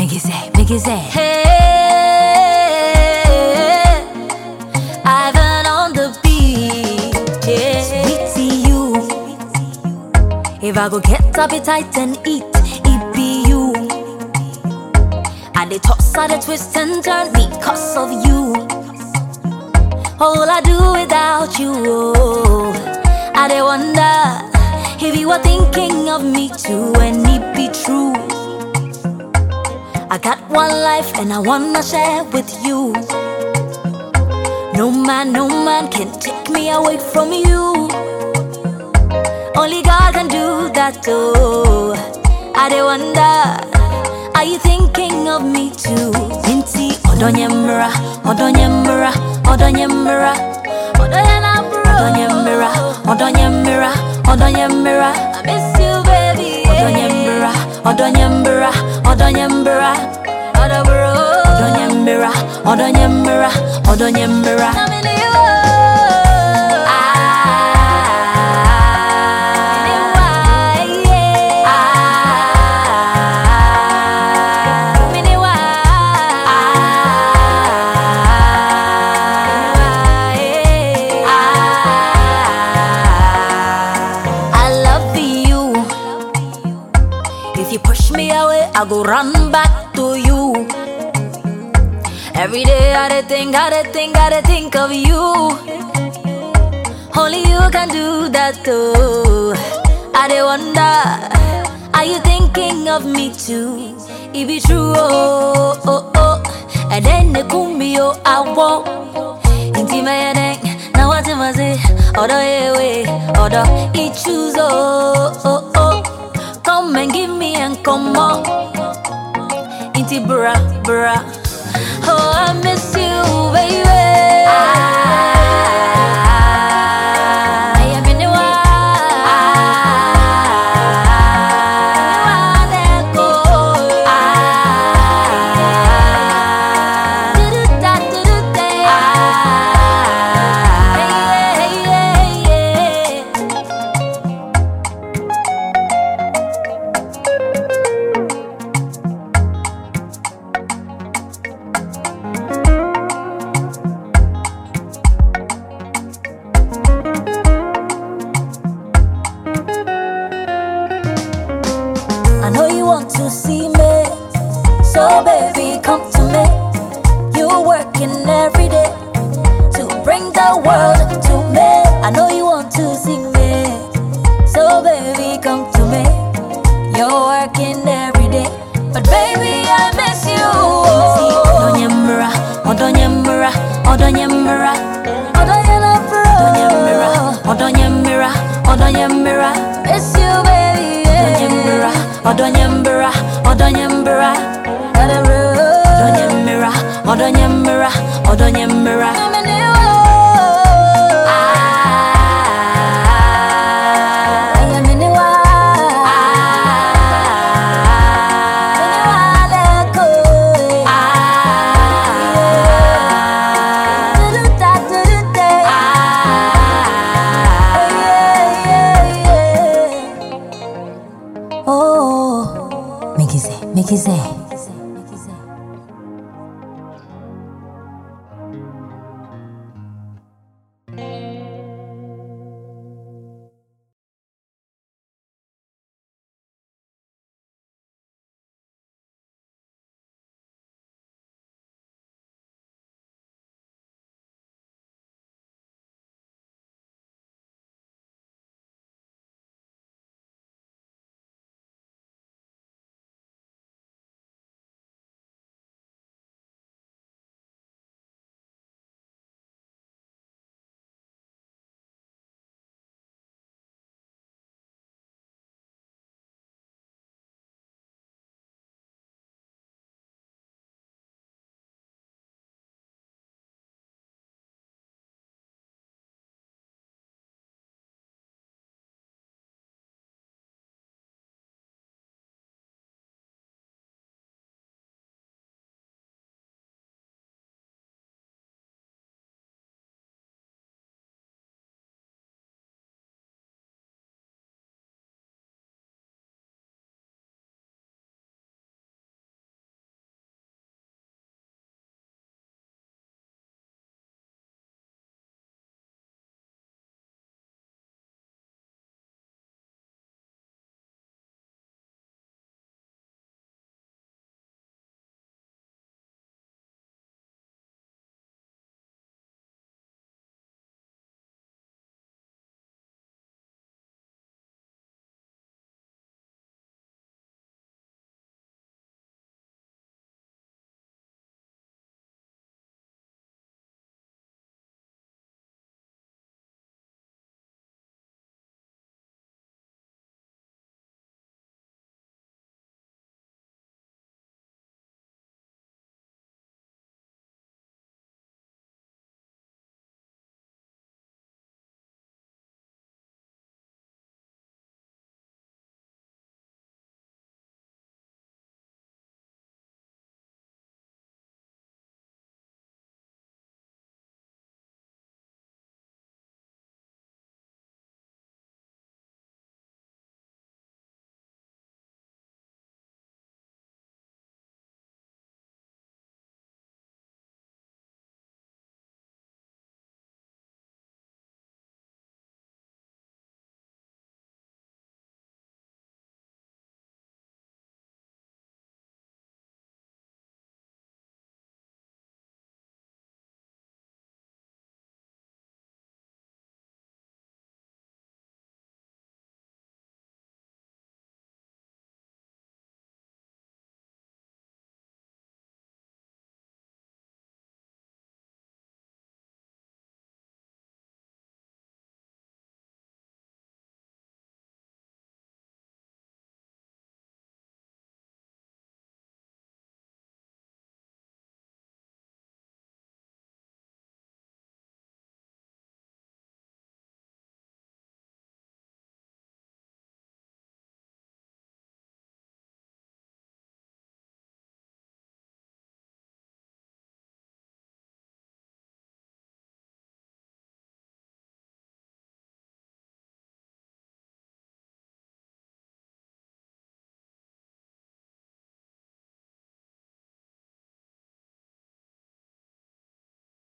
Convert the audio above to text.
say, hey, Ivan on the beat, yeah. Sweetie you, if I go get appetite and eat, it be you. And they toss, I they twist and turn because of you. All I do without you, oh, I dey wonder if you were thinking of me too, and it be true. I got one life and I wanna share with you. No man can take me away from you. Only God can do that, oh. I dey wonder, are you thinking of me too? Inti odonyemra, odonyemra, odonyemra, odonyemra, odonyemra, odonyemra. I miss you, baby. Odonyemra, odonyemra, odonyemra, odonyemra, odonyemra, odonyemra. If you push me away, I go run back to you. Every day I dey think of you. Only you can do that too. I dey wonder, are you thinking of me too? It be true, oh, oh, oh. And then they call me, oh, I won't. Inti me yedeng, now what am I say? Odo ewe, odo I choose, oh, oh, oh. Come and give me and come on. Inti bra, bra. Oh, I miss you, baby. I know you want to see me, so baby come to me. You're working every day to bring the world to me. I know you want to see me, so baby come to me. You're working every day, but baby I miss you. Odonyemra, odonyemra, odonyemra, odonyemra, odonyemra, odonyemra. Miss you, baby. Odonyemra, odonyemra, odonyemra, odonyemra, odonyemra. Oh, make it say.